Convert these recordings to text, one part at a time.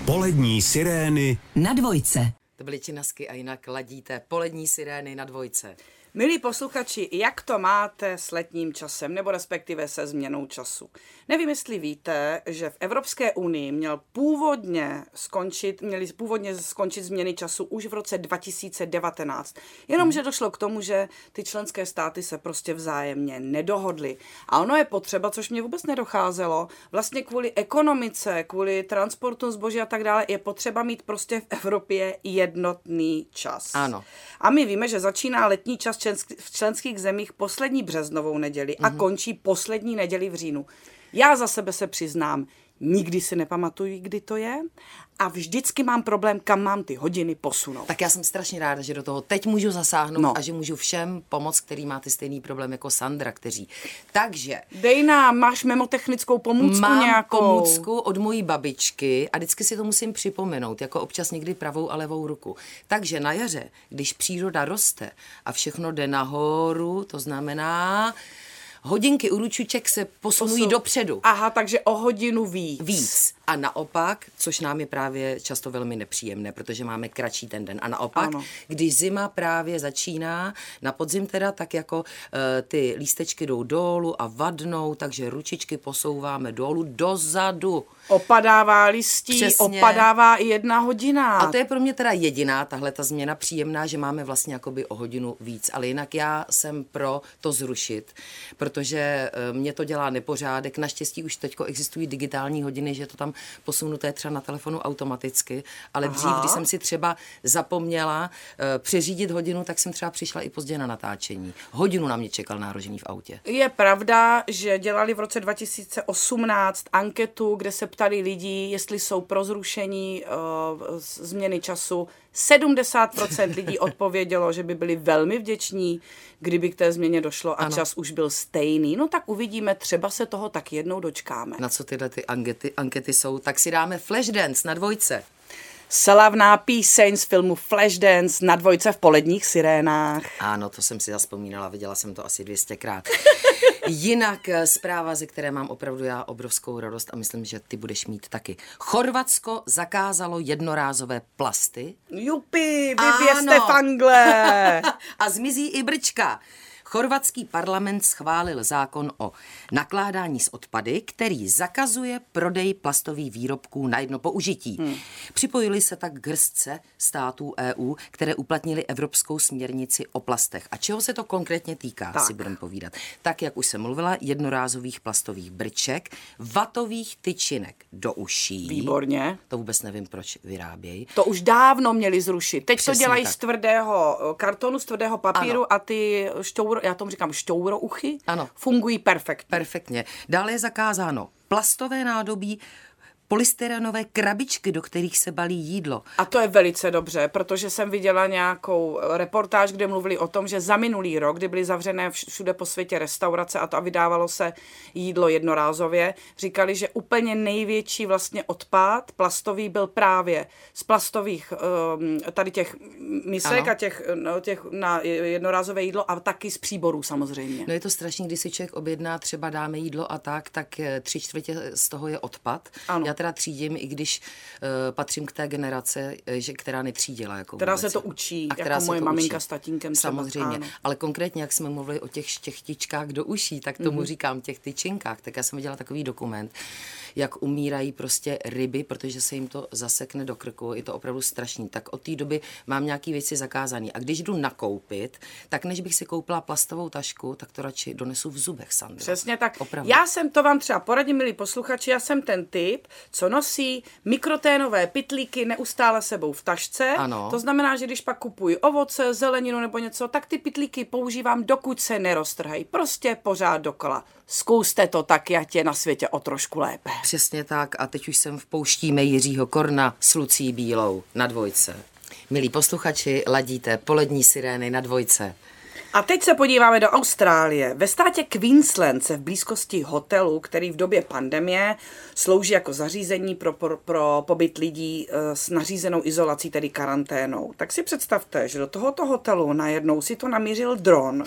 Polední sirény na dvojce. To byly Činasky a jinak ladíte Polední sirény na dvojce. Milí posluchači, jak to máte s letním časem, nebo respektive se změnou času? Nevím, jestli víte, že v Evropské unii měly původně skončit změny času už v roce 2019. Jenomže došlo k tomu, že ty členské státy se prostě vzájemně nedohodly. A ono je potřeba, což mě vůbec nedocházelo, vlastně kvůli ekonomice, kvůli transportu zboží a tak dále, je potřeba mít prostě v Evropě jednotný čas. Ano. A my víme, že začíná letní čas v členských zemích poslední březnovou neděli a končí poslední neděli v říjnu. Já za sebe se přiznám, nikdy si nepamatuju, kdy to je a vždycky mám problém, kam mám ty hodiny posunout. Tak já jsem strašně ráda, že do toho teď můžu zasáhnout a že můžu všem pomoct, který má ty stejný problém jako Sandra, kteří. Takže... Dej nám, máš memotechnickou pomůcku nějakou? Mám pomůcku od mojí babičky a vždycky si to musím připomenout, jako občas někdy pravou a levou ruku. Takže na jaře, když příroda roste a všechno jde nahoru, to znamená... Hodinky u ručiček se posunují dopředu. Aha, takže o hodinu víc. A naopak, což nám je právě často velmi nepříjemné, protože máme kratší ten den. A naopak, když zima právě začíná, na podzim teda, tak jako ty lístečky jdou dolů a vadnou, takže ručičky posouváme dolů dozadu. Opadává listí, Přesně. Opadává i 1 hodina. A to je pro mě teda jediná tahle ta změna příjemná, že máme vlastně jakoby o hodinu víc. Ale jinak já jsem pro to zrušit, protože mě to dělá nepořádek. Naštěstí už teďko existují digitální hodiny, že to tam posunuté třeba na telefonu automaticky, ale dřív, když jsem si třeba zapomněla přeřídit hodinu, tak jsem třeba přišla i pozdě na natáčení. Hodinu na mě čekal nárožený v autě. Je pravda, že dělali v roce 2018 anketu, kde se ptali lidí, jestli jsou pro zrušení změny času. 70% lidí odpovědělo, že by byli velmi vděční, kdyby k té změně došlo a čas už byl stejný. No tak uvidíme, třeba se toho tak jednou dočkáme. Na co tyhle ty ankety jsou, tak si dáme Flashdance na dvojce. Slavná píseň z filmu Flashdance na dvojce v Poledních sirénách. Ano, to jsem si zavzpomínala, viděla jsem to asi 200krát. Jinak zpráva, ze které mám opravdu já obrovskou radost a myslím, že ty budeš mít taky. Chorvatsko zakázalo jednorázové plasty. Jupi, vyvězte fangle! A zmizí i brčka. Chorvatský parlament schválil zákon o nakládání s odpady, který zakazuje prodej plastových výrobků na jedno použití. Připojili se tak k hrstce států EU, které uplatnili evropskou směrnici o plastech. A čeho se to konkrétně týká, si budeme povídat. Tak, jak už jsem mluvila, jednorázových plastových brček, vatových tyčinek do uší. Výborně. To vůbec nevím, proč vyrábějí. To už dávno měli zrušit. Teď Přesně to dělají tak. z tvrdého kartonu, z tvrdého papíru a ty já tomu říkám šťourouchy, fungují perfektně. Perfektně. Dále je zakázáno plastové nádobí, polystyrenové krabičky, do kterých se balí jídlo. A to je velice dobře, protože jsem viděla nějakou reportáž, kde mluvili o tom, že za minulý rok, kdy byly zavřené všude po světě restaurace a vydávalo se jídlo jednorázově, říkali, že úplně největší vlastně odpad plastový byl právě z plastových tady těch misek a těch na jednorázové jídlo a taky z příborů samozřejmě. No je to strašný, když si člověk objedná, třeba dáme jídlo a tak 3/4 z toho je odpad. Ano. Já teda třídím, i když patřím k té generace, která netřídila. Jako která vůbec. se to učí, a která jako moje maminka s tatínkem třeba. Samozřejmě, ale konkrétně, jak jsme mluvili o těch štěchtičkách do uší, tak tomu říkám těch tyčinkách, tak já jsem viděla takový dokument, jak umírají prostě ryby, protože se jim to zasekne do krku, je to opravdu strašný. Tak od té doby mám nějaký věci zakázaný. A když jdu nakoupit, tak než bych si koupila plastovou tašku, tak to radši donesu v zubech, Sandra. Přesně tak. Opravdu. Já jsem to vám třeba poradím, milí posluchači, já jsem ten typ, co nosí mikroténové pytlíky neustále sebou v tašce. Ano. To znamená, že když pak kupuji ovoce, zeleninu nebo něco, tak ty pytlíky používám, dokud se neroztrhají. Prostě pořád dokola. Zkuste to tak, ať je na světě o trošku lépe. Přesně tak a teď už jsem v pouštíme Jiřího Korna s Lucí Bílou na dvojce. Milí posluchači, ladíte Polední sirény na dvojce. A teď se podíváme do Austrálie. Ve státě Queensland se v blízkosti hotelu, který v době pandemie slouží jako zařízení pro pobyt lidí s nařízenou izolací, tedy karanténou. Tak si představte, že do tohoto hotelu najednou si to namířil dron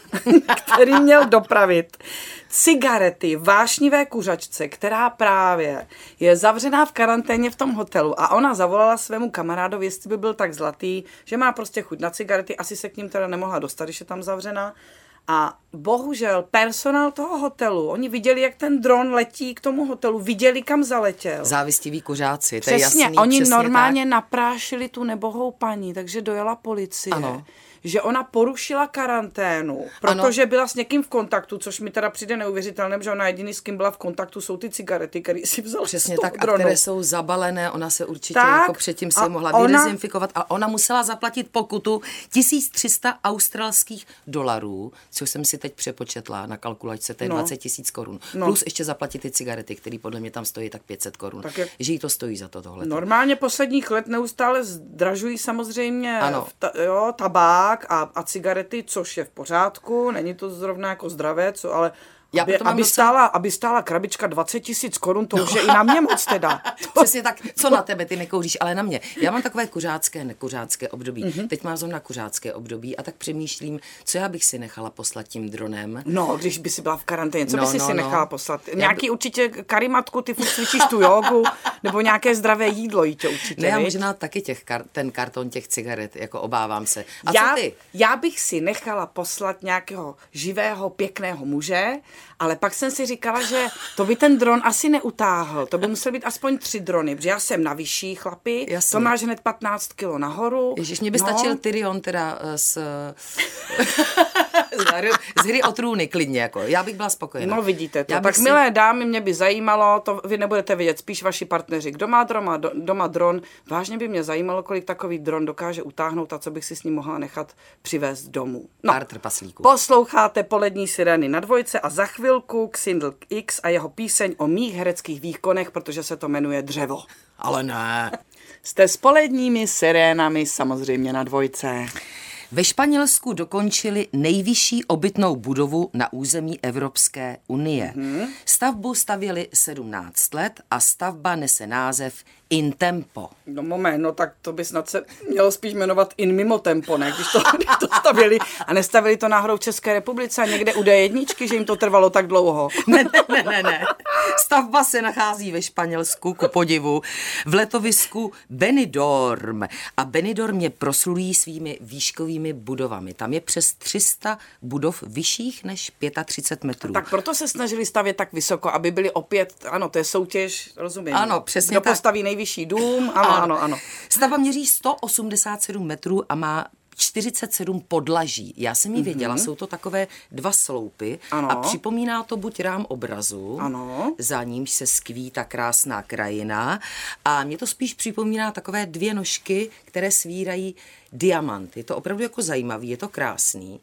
který měl dopravit cigarety vášnivé kuřačce, která právě je zavřená v karanténě v tom hotelu a ona zavolala svému kamarádovi, jestli by byl tak zlatý, že má prostě chuť na cigarety, asi se k ním teda nemohla dostat, když je tam zavřená. A bohužel personál toho hotelu, oni viděli, jak ten dron letí k tomu hotelu, viděli, kam zaletěl. Závistiví kuřáci, to přesně, je jasný. Oni přesně normálně tak. naprášili tu nebohou paní, takže dojela policie. Ano. Že ona porušila karanténu, protože byla s někým v kontaktu, což mi teda přijde neuvěřitelné, že ona jediný, s kým byla v kontaktu, jsou ty cigarety, které si vzala Přesně z toho tak, dronu. a které jsou zabalené, ona se určitě tak, jako předtím si mohla vydezinfikovat a ona musela zaplatit pokutu 1300 australských dolarů, což jsem si teď přepočetla na kalkulačce, to je 20 000 korun. Plus ještě zaplatit ty cigarety, které podle mě tam stojí tak 500 korun. Tak že jí to stojí za to tohle. Normálně posledních let neustále zdražují samozřejmě tabák a cigarety, což je v pořádku, není to zrovna jako zdravé, ale aby stála krabička 20 000 korun, to už je i na mě moc teda. Přesně tak, co na tebe, ty nekouříš, ale na mě. Já mám takové nekuřácké období. Teď mám zrovna kuřácké období a tak přemýšlím, co já bych si nechala poslat tím dronem. No, když by si byla v karanténě, co by si nechala poslat? Nějaký určitě karimatku, ty furt cvičíš tu jogu, nebo nějaké zdravé jídlo jí tě určitě. Ne, já možná taky ten karton těch cigaret, jako obávám se. A co ty? Já bych si nechala poslat nějakého živého, pěkného muže, ale pak jsem si říkala, že to by ten dron asi neutáhl. To by musel být aspoň 3 drony, protože já jsem na vyšší chlapi, jasně. To máš hned 15 kilo nahoru. Ježiš, mě by stačil Tyrion teda z hry o trůny klidně, jako. Já bych byla spokojená. No vidíte to. Tak milé dámy, mě by zajímalo, to vy nebudete vědět, spíš vaši partneři, kdo má doma dron. Vážně by mě zajímalo, kolik takový dron dokáže utáhnout a co bych si s ním mohla nechat přivést domů. No, pár trpaslíků. Posloucháte Polední sirény na Dvojce a za chvilku Xindl X a jeho píseň o mých hereckých výkonech, protože se to jmenuje Dřevo. Ale ne. Jste s Poledními sirénami samozřejmě na Dvojce. Ve Španělsku dokončili nejvyšší obytnou budovu na území Evropské unie. Stavbu stavěli 17 let a stavba nese název In Tempo. No moment, no tak to by snad se mělo spíš jmenovat In Mimo Tempo, ne? Když to stavěli a nestavili to náhodou v České republice a někde u D1, že jim to trvalo tak dlouho. Ne. Stavba se nachází ve Španělsku, ku podivu, v letovisku Benidorm. A Benidorm je proslulý svými výškovými budovami. Tam je přes 300 budov vyšších než 35 metrů. Tak proto se snažili stavět tak vysoko, aby byli opět, ano, to je soutěž, rozumím. Ano, přesně Kdo tak. Postaví nejvyšší dům, ano. Stavba měří 187 metrů a má 47 podlaží. Já jsem ji věděla, jsou to takové 2 sloupy a připomíná to buď rám obrazu, za nímž se skví ta krásná krajina a mě to spíš připomíná takové 2 nožky, které svírají diamant. Je to opravdu jako zajímavý, je to krásný.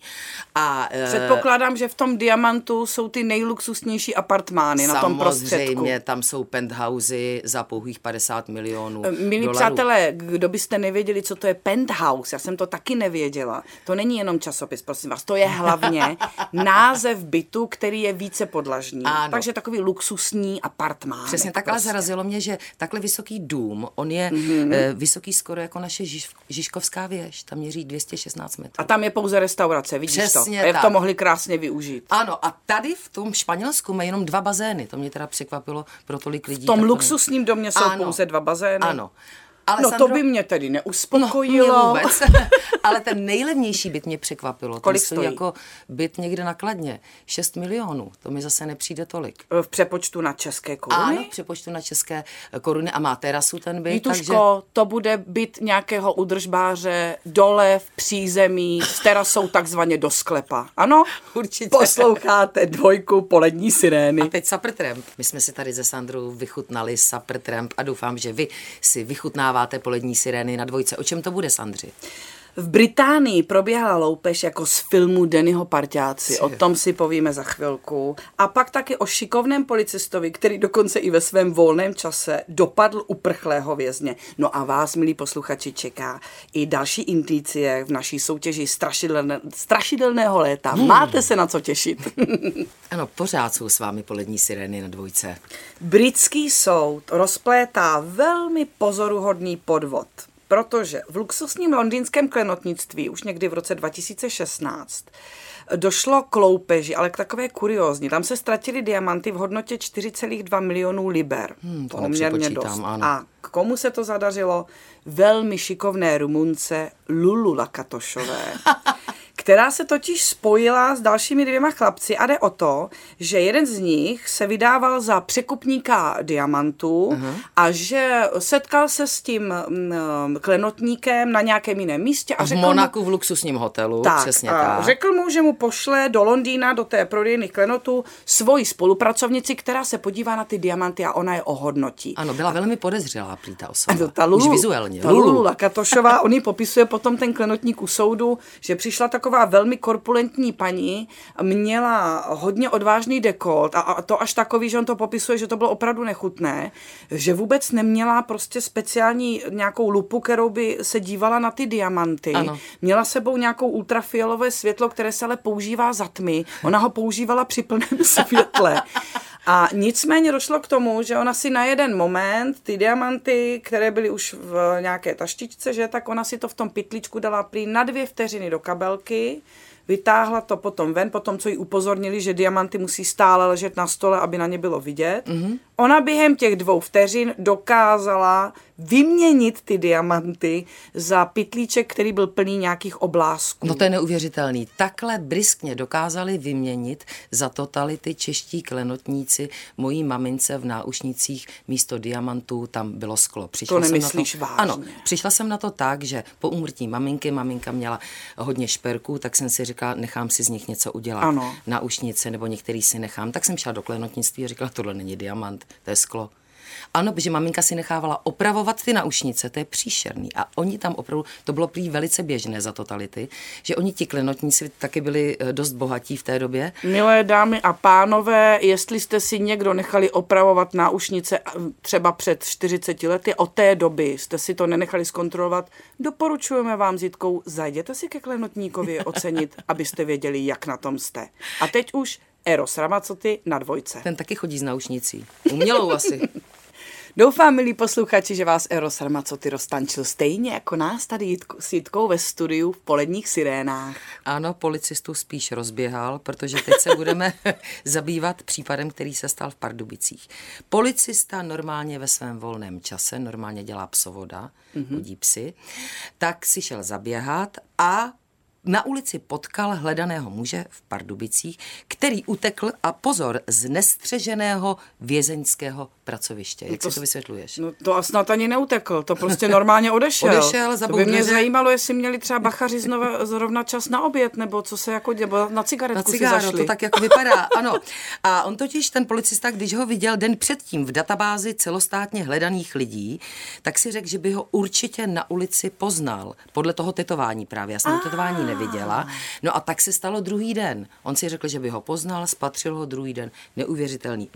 A předpokládám, že v tom diamantu jsou ty nejluxusnější apartmány na tom prostředku. Samozřejmě, tam jsou penthousey za pouhých 50 milionů Milí dolarů. přátelé, kdo byste nevěděli, co to je penthouse, já jsem to taky nevěděla. To není jenom časopis, prosím vás, to je hlavně název bytu, který je více podlažní. Ano. Takže takový luxusní apartmán. Přesně tak, ale zarazilo mě, že takhle vysoký dům, on je vysoký skoro jako naše Žižkovská věž, tam měří 216 metrů. A tam je pouze restaurace, vidíš přesně to? Jak tak. to mohli krásně využít. Ano, a tady v tom Španělsku mají jenom 2 bazény, to mě teda překvapilo pro tolik lidí. V tom luxusním domě jsou pouze 2 bazény? Ano. Ale no to by mě tedy neuspokojilo. No, mě vůbec. Ale ten nejlevnější byt mě překvapilo. Kolik ten stojí? Jako byt někde na Kladně. 6 milionů. To mi zase nepřijde tolik. V přepočtu na české koruny? Ano, v přepočtu na české koruny a má terasu ten byt. Vítuško, takže to bude byt nějakého údržbáře dole v přízemí s terasou takzvaně do sklepa. Ano? Určitě. Posloucháte Dvojku Polední sirény. A teď Supertramp. My jsme si tady se Sandrou vychutnali Supertramp a doufám, že vy si vychutnáváte Polední sirény na Dvojce. O čem to bude, Sandři? V Británii proběhla loupež jako z filmu Dannyho Parťáci. O tom si povíme za chvilku. A pak taky o šikovném policistovi, který dokonce i ve svém volném čase dopadl uprchlého vězně. No a vás, milí posluchači, čeká i další indicie v naší soutěži strašidelného léta. Máte se na co těšit. Ano, pořád jsou s vámi Polední sirény na Dvojce. Britský soud rozplétá velmi pozoruhodný podvod. Protože v luxusním londýnském klenotnictví už někdy v roce 2016 došlo k loupeži, ale k takové kuriózní. Tam se ztratily diamanty v hodnotě 4,2 milionů liber. To Poměrně dost. Ano. A k komu se to zadařilo? Velmi šikovné Rumunce Lulu Lakatošové, která se totiž spojila s dalšími 2 chlapci a jde o to, že jeden z nich se vydával za překupníka diamantů a že setkal se s tím klenotníkem na nějakém jiném místě. A v Monaku v luxusním hotelu, přesně tak. Řekl mu, že mu pošle do Londýna, do té prodejny klenotů, svoji spolupracovnici, která se podívá na ty diamanty a ona je ohodnotí. Ano, byla velmi podezřelá prý ta osoba. Už vizuálně. Lulu Lakatošová, on jí popisuje potom ten klenotník u soudu, že přišla taková velmi korpulentní paní, měla hodně odvážný dekolt a to až takový, že on to popisuje, že to bylo opravdu nechutné, že vůbec neměla prostě speciální nějakou lupu, kterou by se dívala na ty diamanty. Ano. Měla sebou nějakou ultrafialové světlo, které se ale používá za tmy. Ona ho používala při plném světle. A nicméně došlo k tomu, že ona si na jeden moment ty diamanty, které byly už v nějaké taštičce, že, tak ona si to v tom pytlíčku dala prý na 2 vteřiny do kabelky, vytáhla to potom ven, potom co jí upozornili, že diamanty musí stále ležet na stole, aby na ně bylo vidět. Ona během těch 2 vteřin dokázala vyměnit ty diamanty za pytlíček, který byl plný nějakých oblásků. No to je neuvěřitelný. Takhle briskně dokázali vyměnit za totality čeští klenotníci mojí mamince v náušnicích místo diamantů tam bylo sklo. To nemyslíš vážně? Ano, přišla jsem na to tak, že po úmrtí maminka měla hodně šperků, tak jsem si říkala, nechám si z nich něco udělat. Ano. Náušnice nebo některý si nechám. Tak jsem šla do klenotnictví a říkala, tohle není diamant, to je sklo. Ano, protože maminka si nechávala opravovat ty náušnice, to je příšerný. A oni tam opravdu, to bylo prý velice běžné za totality, že oni ti klenotníci taky byli dost bohatí v té době. Milé dámy a pánové, jestli jste si někdo nechali opravovat náušnice třeba před 40 lety, od té doby jste si to nenechali zkontrolovat, doporučujeme vám s Jitkou, zajděte si ke klenotníkovi ocenit, abyste věděli, jak na tom jste. A teď už Eros Ramazzotti na 2. Ten taky chodí s náušnicí. Umělou asi. Doufám, milí posluchači, že vás Eros Ramazzotti roztančil stejně jako nás tady s Jitkou ve studiu v Poledních sirénách. Ano, policistů spíš rozběhal, protože teď se budeme zabývat případem, který se stal v Pardubicích. Policista normálně ve svém volném čase, normálně dělá psovoda, hodí psy, tak si šel zaběhat a na ulici potkal hledaného muže v Pardubicích, který utekl a pozor, z nestřeženého vězeňského pracoviště. Jak si to vysvětluješ? No to snad ani neutekl, to prostě normálně odešel. Odešel za to by mě zajímalo, jestli měli třeba bachaři zrovna čas na oběd, nebo co se jako dělo, na cigaretku si zašli. To tak jako vypadá, ano. A on totiž, ten policista, když ho viděl den předtím v databázi celostátně hledaných lidí, tak si řekl, že by ho určitě na ulici poznal. Podle toho tetování právě. Já jsem tetování neviděla. No a tak se stalo druhý den. On si řekl, že by ho poznal, spatřil ho druhý den. Neuvěřitelný.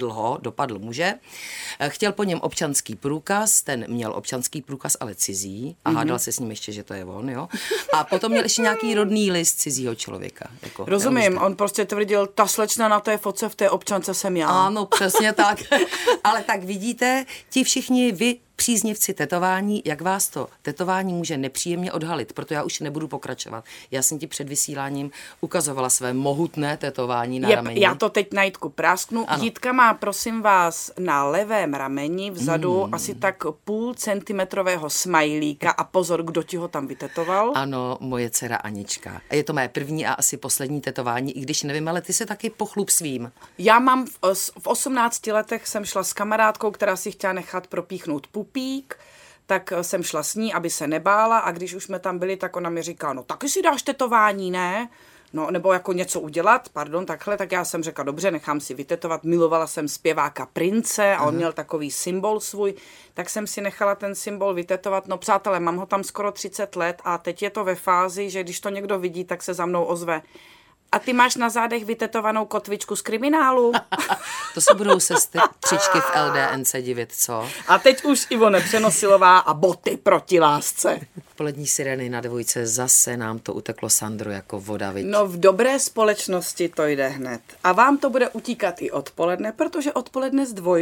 Dopadl muže. Chtěl po něm občanský průkaz, ten měl občanský průkaz, ale cizí a hádal se s ním ještě, že to je on, jo. A potom měl ještě nějaký rodný list cizího člověka. Jako, rozumím, on prostě tvrdil, ta slečna na té fotce v té občance jsem já. Ano, přesně tak. Ale tak vidíte, ti všichni vy příznivci tetování, jak vás to tetování může nepříjemně odhalit, proto já už nebudu pokračovat. Já jsem ti před vysíláním ukazovala své mohutné tetování na rameni. Já to teď na Jitku prásknu. Ano. Jitka má, prosím vás, na levém rameni vzadu asi tak 0,5 centimetrového smajlíka a pozor, kdo ti ho tam vytetoval? Ano, moje dcera Anička. A je to mé první a asi poslední tetování, i když nevím, ale ty se taky pochlup svým. Já mám v 18 letech jsem šla s kamarádkou, která si chtěla nechat propíchnout pupík, tak jsem šla s ní, aby se nebála a když už jsme tam byli, tak ona mi říká, no taky si dáš tetování, ne? No, nebo jako něco udělat, takhle, tak já jsem řekla, dobře, nechám si vytetovat, milovala jsem zpěváka Prince a on měl takový symbol svůj, tak jsem si nechala ten symbol vytetovat, no přátelé, mám ho tam skoro 30 let a teď je to ve fázi, že když to někdo vidí, tak se za mnou ozve. A ty máš na zádech vytetovanou kotvičku z Kriminálu? To se budou sestřičky v LDNC divit, co? A teď už Ivone Přenosilová a boty proti lásce. Polední sirény na 2, zase nám to uteklo, Sandro, jako voda, viď? No v dobré společnosti to jde hned. A vám to bude utíkat i odpoledne, protože odpoledne s 2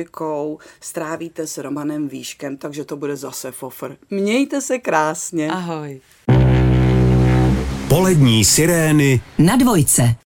strávíte s Romanem Výškem, takže to bude zase fofr. Mějte se krásně. Ahoj. Polední sirény na Dvojce.